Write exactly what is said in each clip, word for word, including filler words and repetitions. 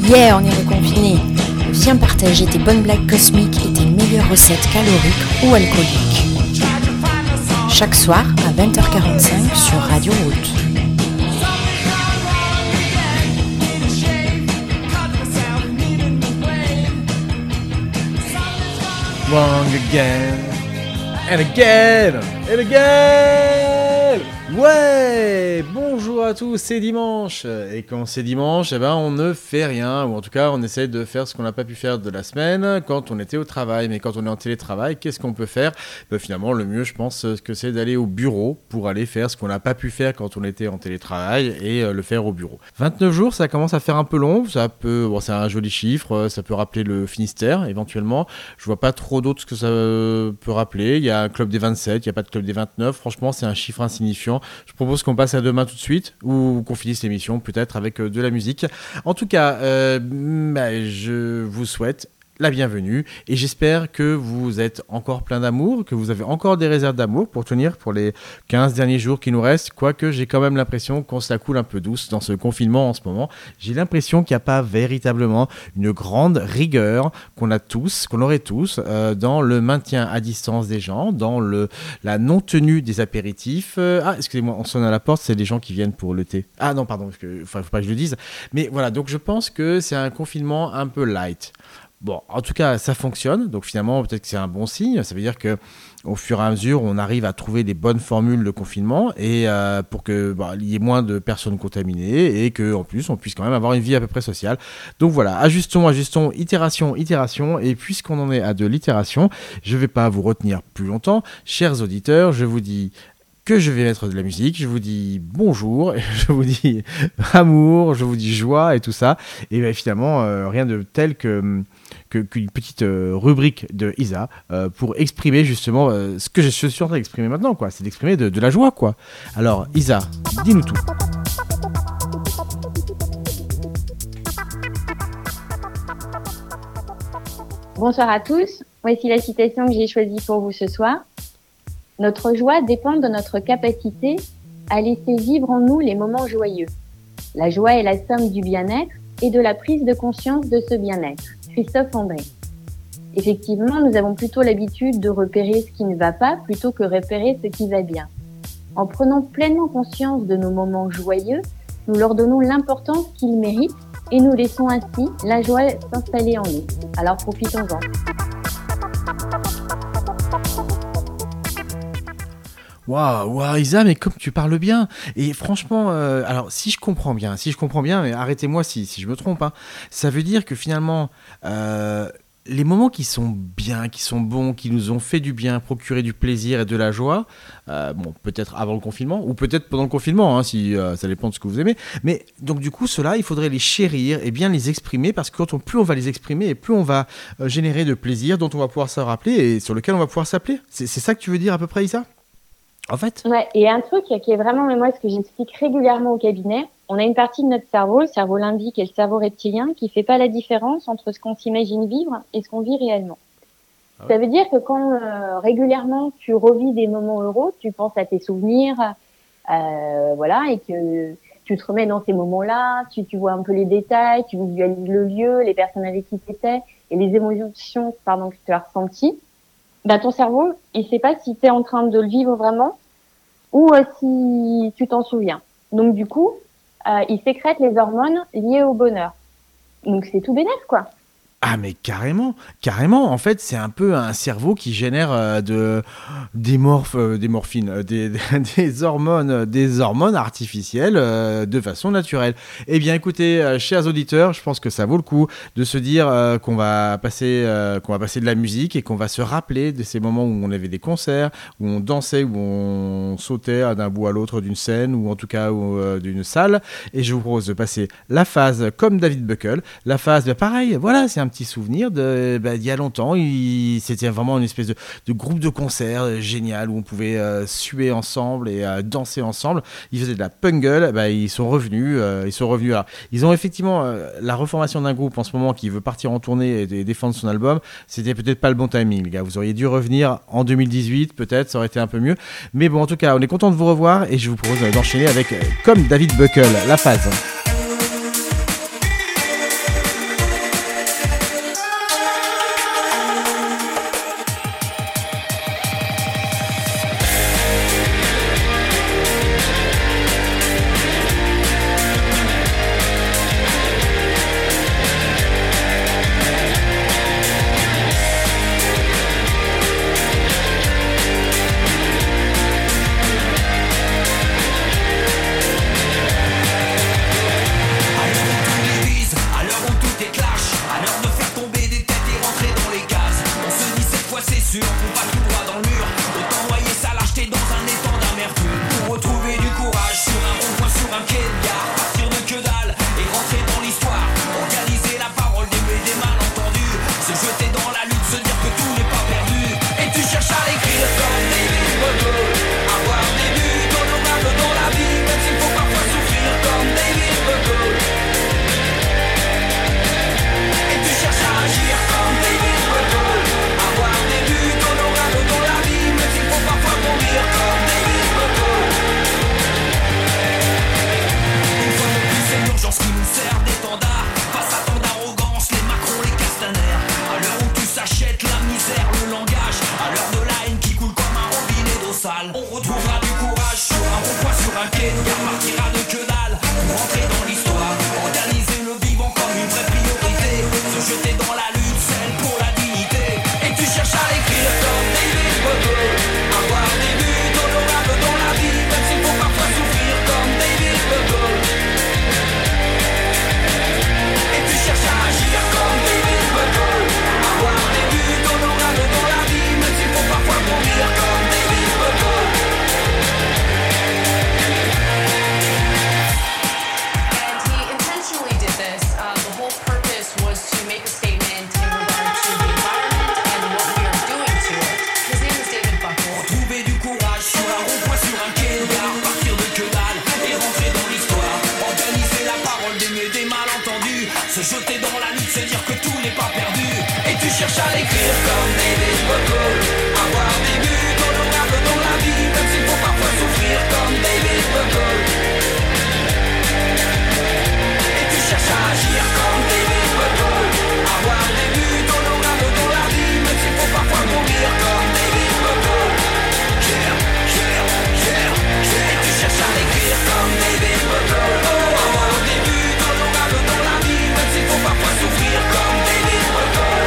Yeah, on est reconfiné. Viens partager tes bonnes blagues cosmiques et tes meilleures recettes caloriques ou alcooliques. Chaque soir à vingt heures quarante-cinq sur Radio Route. Wrong again, and again, and again. Ouais, bonjour à tous, c'est dimanche. Et quand c'est dimanche, eh ben, on ne fait rien. Ou en tout cas, on essaie de faire ce qu'on n'a pas pu faire de la semaine quand on était au travail. Mais quand on est en télétravail, qu'est-ce qu'on peut faire ? Ben, finalement, le mieux, je pense, que c'est d'aller au bureau pour aller faire ce qu'on n'a pas pu faire quand on était en télétravail et euh, le faire au bureau. vingt-neuf jours, ça commence à faire un peu long. Ça peut, bon, c'est un joli chiffre. Ça peut rappeler le Finistère, éventuellement. Je vois pas trop d'autres ce que ça peut rappeler. Il y a un club des vingt-sept, il n'y a pas de club des vingt-neuf. Franchement, c'est un chiffre insignifiant. Je propose qu'on passe à demain tout de suite ou qu'on finisse l'émission peut-être avec de la musique. En tout cas, euh, bah, je vous souhaite la bienvenue et j'espère que vous êtes encore plein d'amour, que vous avez encore des réserves d'amour pour tenir pour les quinze derniers jours qui nous restent, quoique j'ai quand même l'impression qu'on se la coule un peu douce dans ce confinement en ce moment. J'ai l'impression qu'il n'y a pas véritablement une grande rigueur qu'on a tous, qu'on aurait tous euh, dans le maintien à distance des gens, dans le, la non-tenue des apéritifs. Euh, ah, excusez-moi, on sonne à la porte, c'est des gens qui viennent pour le thé. Ah non, pardon, il ne faut pas que je le dise. Mais voilà, donc je pense que c'est un confinement un peu light. Bon, en tout cas, ça fonctionne. Donc finalement, peut-être que c'est un bon signe. Ça veut dire que au fur et à mesure, on arrive à trouver des bonnes formules de confinement et euh, pour que bah, il y ait moins de personnes contaminées et que en plus, on puisse quand même avoir une vie à peu près sociale. Donc voilà, ajustons, ajustons, itération, itération. Et puisqu'on en est à de l'itération, je ne vais pas vous retenir plus longtemps, chers auditeurs. Je vous dis que je vais mettre de la musique, je vous dis bonjour, je vous dis amour, je vous dis joie et tout ça. Et bien finalement, euh, rien de tel que, que, qu'une petite euh, rubrique de Isa euh, pour exprimer justement euh, ce que je suis en train d'exprimer maintenant, quoi. C'est d'exprimer de, de la joie, quoi. Alors Isa, dis-nous tout. Bonsoir à tous, voici la citation que j'ai choisie pour vous ce soir. Notre joie dépend de notre capacité à laisser vivre en nous les moments joyeux. La joie est la somme du bien-être et de la prise de conscience de ce bien-être. Christophe André. Effectivement, nous avons plutôt l'habitude de repérer ce qui ne va pas plutôt que repérer ce qui va bien. En prenant pleinement conscience de nos moments joyeux, nous leur donnons l'importance qu'ils méritent et nous laissons ainsi la joie s'installer en nous. Alors profitons-en. Waouh, wow, Isa, mais comme tu parles bien. Et franchement, euh, alors si je comprends bien, si je comprends bien, mais arrêtez-moi si, si je me trompe, hein, ça veut dire que finalement, euh, les moments qui sont bien, qui sont bons, qui nous ont fait du bien, procuré du plaisir et de la joie, euh, bon, peut-être avant le confinement, ou peut-être pendant le confinement, hein, si euh, ça dépend de ce que vous aimez. Mais donc du coup, ceux-là, il faudrait les chérir et bien les exprimer, parce que quand on, plus on va les exprimer, et plus on va euh, générer de plaisir dont on va pouvoir se rappeler et sur lequel on va pouvoir s'appeler. C'est, c'est ça que tu veux dire à peu près, Isa ? En fait. Ouais, et un truc qui est vraiment, mais moi, ce que j'explique régulièrement au cabinet, on a une partie de notre cerveau, le cerveau limbique et le cerveau reptilien, qui fait pas la différence entre ce qu'on s'imagine vivre et ce qu'on vit réellement. Ah ouais. Ça veut dire que quand euh, régulièrement tu revis des moments heureux, tu penses à tes souvenirs, euh, voilà, et que tu te remets dans ces moments-là, tu, tu vois un peu les détails, tu visualises le lieu, les personnes avec qui tu étais et les émotions, pardon, que tu as ressenties. Ben, ton cerveau, il sait pas si tu es en train de le vivre vraiment ou euh, si tu t'en souviens. Donc, du coup, euh, il sécrète les hormones liées au bonheur. Donc, c'est tout bénef, quoi. Ah mais carrément, carrément. En fait, c'est un peu un cerveau qui génère euh, de des morph, euh, des morphines, euh, des, des hormones, des hormones artificielles euh, de façon naturelle. Eh bien, écoutez, euh, chers auditeurs, je pense que ça vaut le coup de se dire euh, qu'on va passer, euh, qu'on va passer de la musique et qu'on va se rappeler de ces moments où on avait des concerts, où on dansait, où on sautait d'un bout à l'autre d'une scène ou en tout cas où, euh, d'une salle. Et je vous propose de passer la phase comme David Buckle, la phase, bah, pareil. Voilà, c'est un petit souvenir de, bah, d'il y a longtemps. Il, c'était vraiment une espèce de, de groupe de concert euh, génial où on pouvait euh, suer ensemble et euh, danser ensemble. Ils faisaient de la pungle. Bah, ils sont revenus. Euh, ils sont revenus. Alors, ils ont effectivement euh, la reformation d'un groupe en ce moment qui veut partir en tournée et, et défendre son album. C'était peut-être pas le bon timing, les gars. Vous auriez dû revenir en deux mille dix-huit, peut-être. Ça aurait été un peu mieux. Mais bon, en tout cas, on est content de vous revoir et je vous propose d'enchaîner avec, euh, comme David Buckle, la phase. colossal. On retrouvera du courage sur un rond-point, sur un quai, car partira de que dalle pour rentrer dans l'histoire. Organiser le vivant comme une vraie priorité, se jeter dans la lutte, celle pour la dignité. Et tu cherches à l'écrire comme David Bogle, avoir des buts honorables dans la vie, même s'il faut parfois souffrir comme David Bogle. Et tu cherches à agir comme David Bogle, avoir des buts honorables dans la vie, même s'il faut parfois mourir comme David Bogle. And he intentionally did this. Uh, the whole purpose was to make a statement in regard to the environment and what we are doing to it. His name is David Buckle. Trouver du courage sur un rond-point, sur un quai, car partir de que dalle et rentrer dans l'histoire. Organiser la parole, d'aimer des malentendus, se jeter dans la lutte, se dire que tout n'est pas perdu. Et tu cherches à l'écrire comme David Buckle, avoir des buts honorables dans la vie, même s'il faut parfois souffrir comme David Buckle. Et tu cherches à agir comme David Buckle, avoir des buts honorables dans la vie, même s'il faut parfois mourir comme David Buckle. Yeah, yeah, yeah, yeah. Et tu cherches à l'écrire comme David Buckle, oh, avoir des buts honorables dans la vie, même s'il faut parfois souffrir comme David Buckle.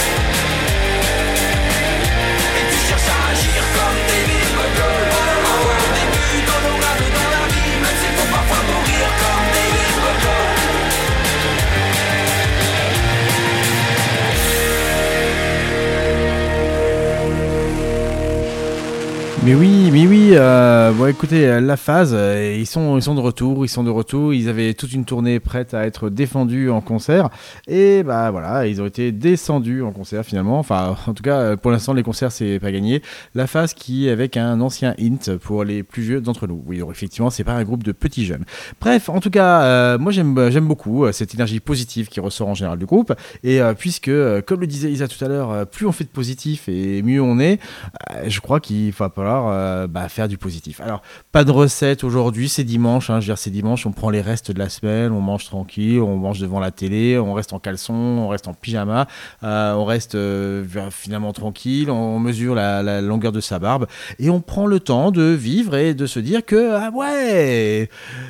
Et tu cherches à agir comme David Buckle, oh, avoir des buts honorables dans la vie, même s'il faut parfois mourir comme David Buckle. Mais oui, mais oui, euh, bon écoutez, euh, La Phase, euh, ils sont, ils sont de retour, ils sont de retour, ils avaient toute une tournée prête à être défendue en concert, et bah voilà, ils ont été descendus en concert finalement, enfin en tout cas pour l'instant les concerts c'est pas gagné. La Phase qui est avec un ancien hint pour les plus vieux d'entre nous, oui donc effectivement c'est pas un groupe de petits jeunes. Bref, en tout cas, euh, moi j'aime, j'aime beaucoup euh, cette énergie positive qui ressort en général du groupe, et euh, puisque, euh, comme le disait Isa tout à l'heure, euh, plus on fait de positif et mieux on est, euh, je crois qu'il va falloir Euh, bah, faire du positif. Alors, pas de recette aujourd'hui, c'est dimanche, hein, je veux dire, c'est dimanche, on prend les restes de la semaine, on mange tranquille, on mange devant la télé, on reste en caleçon, on reste en pyjama, euh, on reste euh, finalement tranquille, on mesure la, la longueur de sa barbe, et on prend le temps de vivre et de se dire que, ah ouais,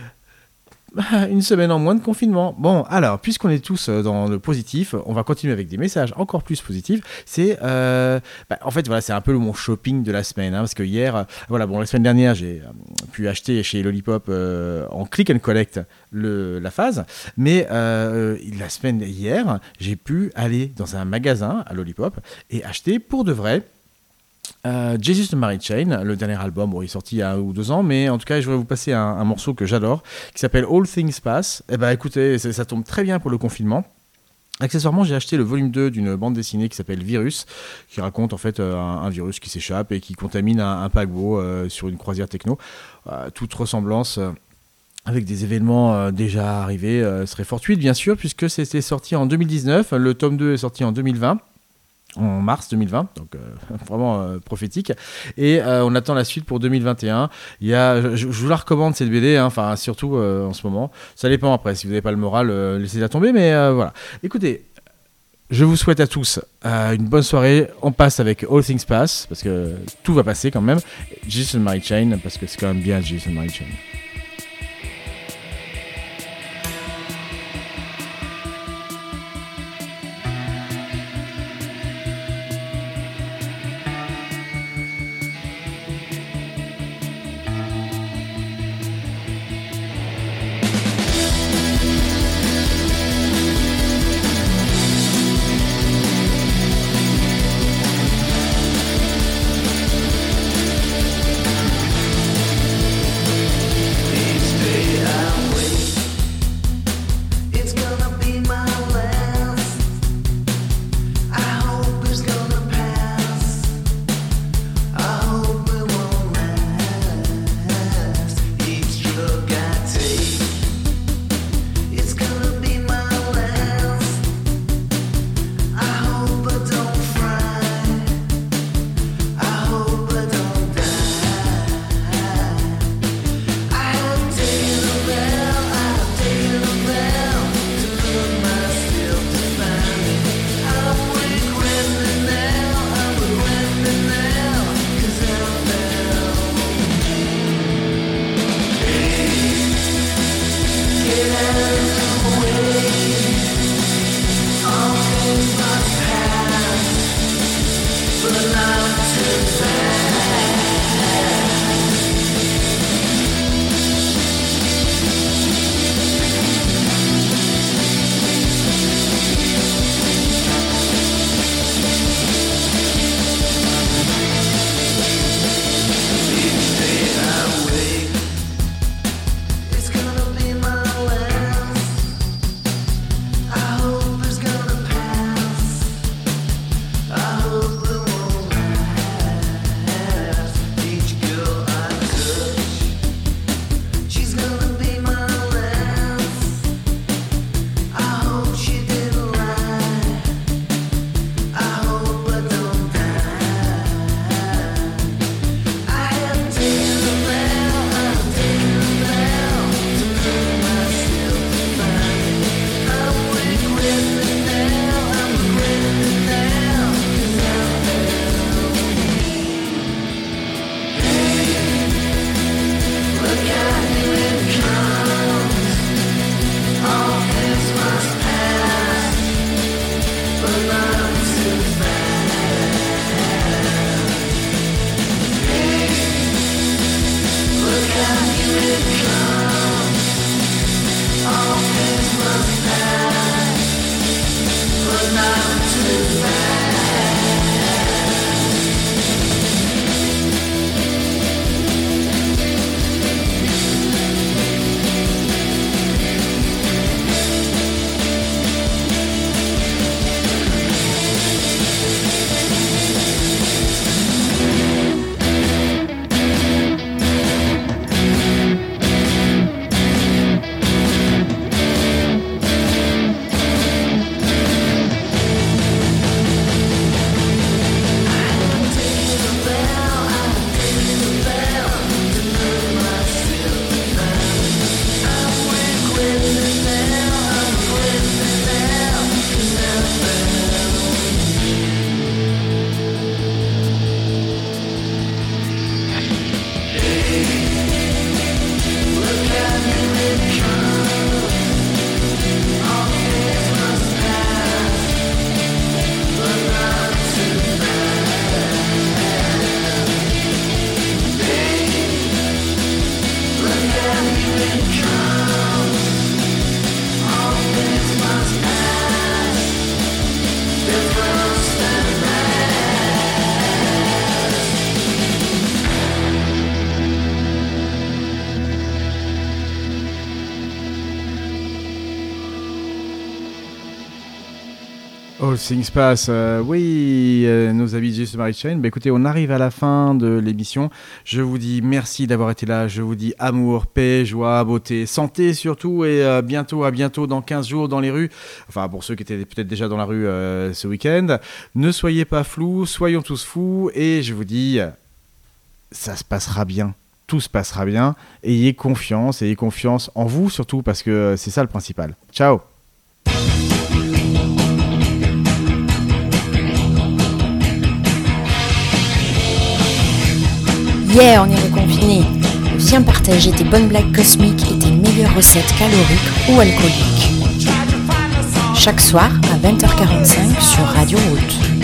une semaine en moins de confinement. Bon, alors, puisqu'on est tous dans le positif, on va continuer avec des messages encore plus positifs. C'est, euh, bah, en fait, voilà, c'est un peu mon shopping de la semaine, hein, parce que hier, euh, voilà, bon, la semaine dernière, j'ai euh, pu acheter chez Lollipop euh, en click and collect le, La Phase, mais euh, la semaine hier, j'ai pu aller dans un magasin à Lollipop et acheter pour de vrai Euh, Jesus and Mary Chain, le dernier album, bon, il est sorti il y a un ou deux ans, mais en tout cas, je voudrais vous passer un, un morceau que j'adore, qui s'appelle All Things Pass. Et bah écoutez, ça, ça tombe très bien pour le confinement. Accessoirement, j'ai acheté le volume deux d'une bande dessinée qui s'appelle Virus, qui raconte en fait euh, un, un virus qui s'échappe et qui contamine un, un paquebot euh, sur une croisière techno. Euh, toute ressemblance euh, avec des événements euh, déjà arrivés euh, serait fortuite, bien sûr, puisque c'était sorti en deux mille dix-neuf, le tome deux est sorti en deux mille vingt. En mars deux mille vingt, donc euh, vraiment euh, prophétique, et euh, on attend la suite pour deux mille vingt et un. Il y a, je, je vous la recommande cette B D, enfin hein, surtout euh, en ce moment. Ça dépend après, si vous n'avez pas le moral, euh, laissez-la tomber, mais euh, voilà. Écoutez, je vous souhaite à tous euh, une bonne soirée. On passe avec All Things Pass, parce que tout va passer quand même. Jesus and Mary Chain, parce que c'est quand même bien Jesus and Mary Chain. All Things Pass, euh, oui, euh, nos amis de Just Mary Chain. Bah écoutez, on arrive à la fin de l'émission. Je vous dis merci d'avoir été là. Je vous dis amour, paix, joie, beauté, santé surtout. Et euh, bientôt, à bientôt dans quinze jours dans les rues. Enfin, pour ceux qui étaient peut-être déjà dans la rue euh, ce week-end. Ne soyez pas flous, soyons tous fous. Et je vous dis, ça se passera bien. Tout se passera bien. Ayez confiance, ayez confiance en vous surtout parce que c'est ça le principal. Ciao. Yeah, on est reconfiné. Viens partager tes bonnes blagues cosmiques et tes meilleures recettes caloriques ou alcooliques. Chaque soir à vingt heures quarante-cinq sur Radio Route.